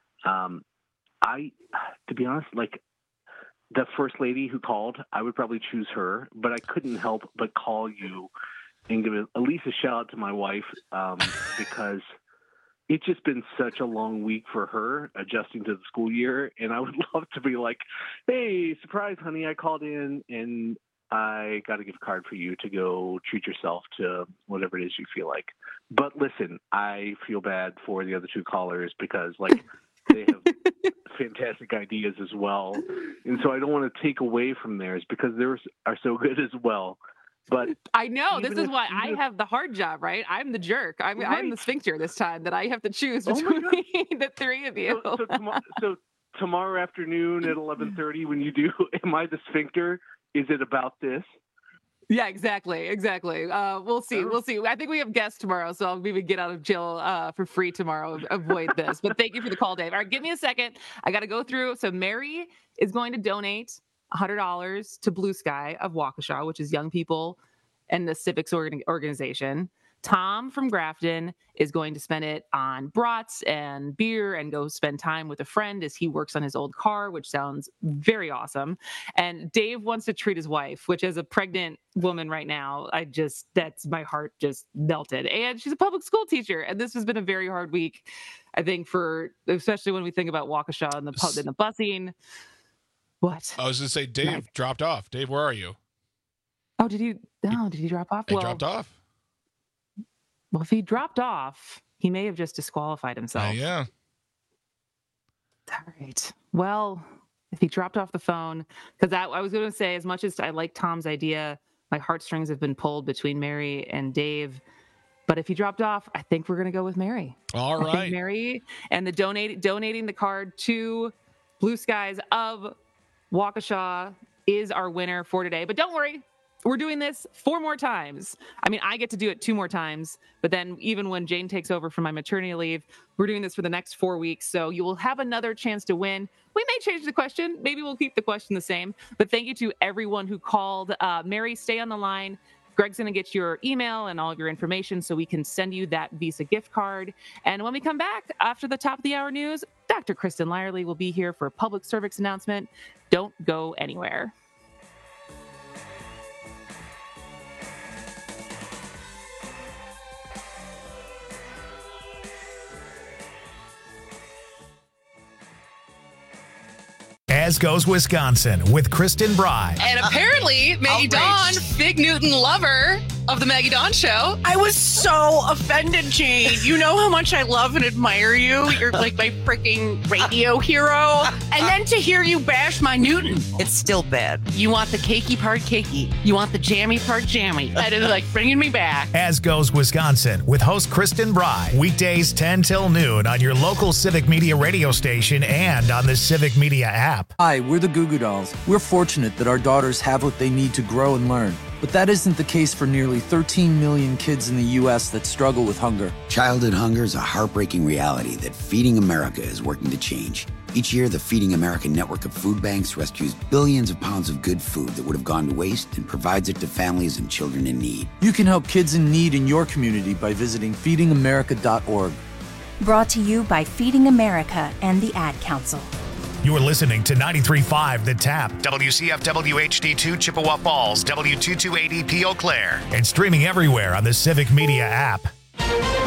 To be honest, like the first lady who called, I would probably choose her, but I couldn't help but call you and give at least a shout out to my wife, because it's just been such a long week for her adjusting to the school year. And I would love to be like, hey, surprise, honey, I called in and I got a gift card for you to go treat yourself to whatever it is you feel like. But listen, I feel bad for the other 2 callers because like they have fantastic ideas as well. And so I don't want to take away from theirs because theirs are so good as well. But I know this is why I have the hard job, right? I'm the jerk. I'm the sphincter this time that I have to choose between the 3 of you. So tomorrow afternoon at 11:30, when you do, am I the sphincter? Is it about this? Yeah, exactly. We'll see. I think we have guests tomorrow, so I'll maybe get out of jail for free tomorrow. Avoid this. But thank you for the call, Dave. All right, give me a second. I got to go through. So Mary is going to donate $100 to Blue Sky of Waukesha, which is young people and the civics organization. Tom from Grafton is going to spend it on brats and beer and go spend time with a friend as he works on his old car, which sounds very awesome. And Dave wants to treat his wife, which as a pregnant woman right now, that's my heart just melted. And she's a public school teacher. And this has been a very hard week, I think, especially when we think about Waukesha and the busing. What? I was going to say, Dave dropped off. Dave, where are you? Oh, did he drop off? He dropped off. Well, if he dropped off, he may have just disqualified himself. Yeah. All right. Well, if he dropped off the phone, because I was going to say, as much as I like Tom's idea, my heartstrings have been pulled between Mary and Dave. But if he dropped off, I think we're going to go with Mary. All right. I think Mary and the donating the card to Blue Skies of Waukesha is our winner for today. But don't worry. We're doing this 4 more times. I mean, I get to do it 2 more times, but then even when Jane takes over from my maternity leave, we're doing this for the next 4 weeks. So you will have another chance to win. We may change the question. Maybe we'll keep the question the same. But thank you to everyone who called. Mary, stay on the line. Greg's going to get your email and all of your information so we can send you that Visa gift card. And when we come back after the top of the hour news, Dr. Kristen Lyerly will be here for a public service announcement. Don't go anywhere. As Goes Wisconsin with Kristen Bry. And apparently, Maggie Dawn, Fig Newton lover of the Maggie Dawn Show. I was so offended, Jane. You know how much I love and admire you. You're like my freaking radio hero. And then to hear you bash my Newton. It's still bad. You want the cakey part cakey. You want the jammy part jammy. That is like bringing me back. As Goes Wisconsin with host Kristen Bry. Weekdays 10 till noon on your local Civic Media radio station and on the Civic Media app. Hi, we're the Goo Goo Dolls. We're fortunate that our daughters have what they need to grow and learn. But that isn't the case for nearly 13 million kids in the U.S. that struggle with hunger. Childhood hunger is a heartbreaking reality that Feeding America is working to change. Each year, the Feeding America network of food banks rescues billions of pounds of good food that would have gone to waste and provides it to families and children in need. You can help kids in need in your community by visiting feedingamerica.org. Brought to you by Feeding America and the Ad Council. You are listening to 93.5 The Tap, WCFW HD2 Chippewa Falls, W228EP Eau Claire, and streaming everywhere on the Civic Media app.